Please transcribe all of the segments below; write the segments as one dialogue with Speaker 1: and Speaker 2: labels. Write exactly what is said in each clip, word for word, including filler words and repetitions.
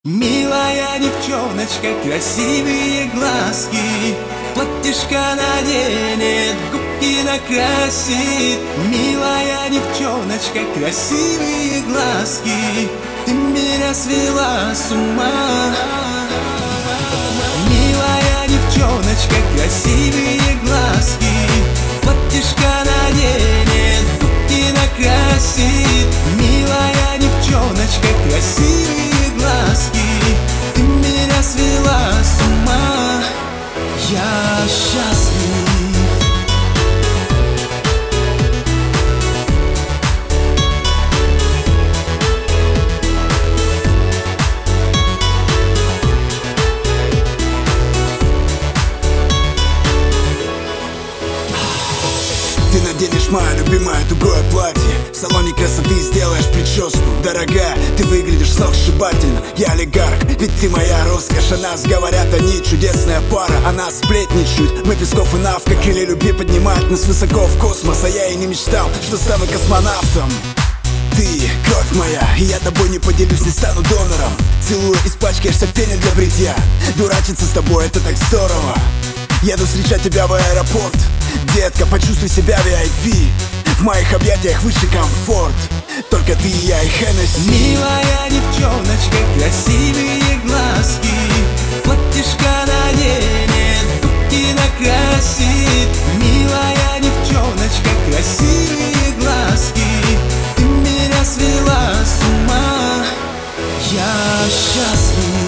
Speaker 1: Милая девчоночка, красивые глазки, платьишко наденет, губки накрасит. Милая девчоночка, красивые глазки, ты меня свела с ума. Милая девчоночка, красивые глазки, платьишко наденет, губки накрасит. Милая девчоночка, красивые глазки, ты меня свела с ума. Я счастлив.
Speaker 2: Ты наденешь мое любимое тугое платье, в салоне красоты сделаешь прическу. Дорогая, ты выглядишь сногсшибательно. Я олигарх, ведь ты моя роскошь. О нас говорят, они чудесная пара. О нас сплетничают, мы Песков и Навка. Крылья любви поднимают нас высоко в космос. А я и не мечтал, что стану космонавтом. Ты кровь моя, и я тобой не поделюсь, не стану донором. Целую, испачкаешься в пене для бритья. Дурачиться с тобой, это так здорово. Еду встречать тебя в аэропорт. Детка, почувствуй себя ви ай пи. В моих объятиях высший комфорт. Только ты и я и Хеннесси.
Speaker 1: Милая девчоночка, красивые глазки, платьишко наденет, губки накрасит. Милая девчоночка, красивые глазки, ты меня свела с ума. Я счастлив.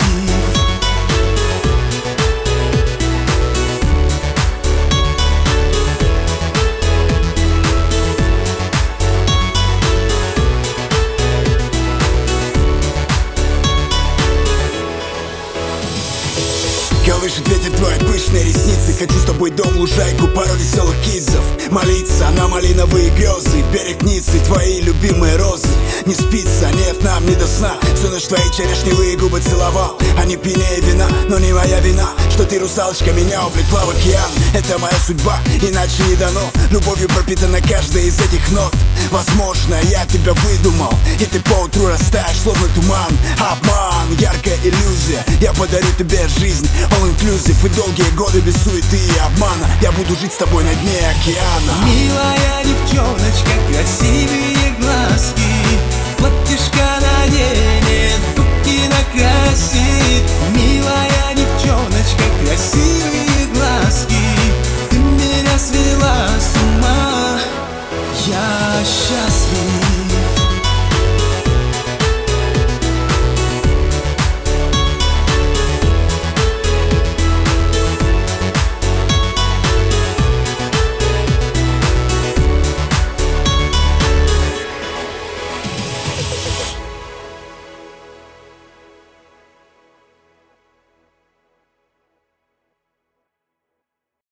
Speaker 2: Колышет ветер твои пышные ресницы. Хочу с тобой дом, лужайку, пару веселых кизов. Молиться на малиновые грезы. Берег Ниццы, твои любимые розы. Не спится, нет, нам не до сна. Всю ночь твои черешневые губы целовал. Они пьянее вина, но не моя вина, что ты, русалочка, меня увлекла в океан. Это моя судьба, иначе не дано. Любовью пропитана каждая из этих нот. Возможно, я тебя выдумал, и ты поутру растаешь, словно туман. Обман, яркая иллюзия. Я подарю тебе жизнь, all inclusive. И долгие годы без суеты и обмана я буду жить с тобой на дне океана.
Speaker 1: Милая девчоночка, красивые глазки, платьишко наденет, губки накрасит.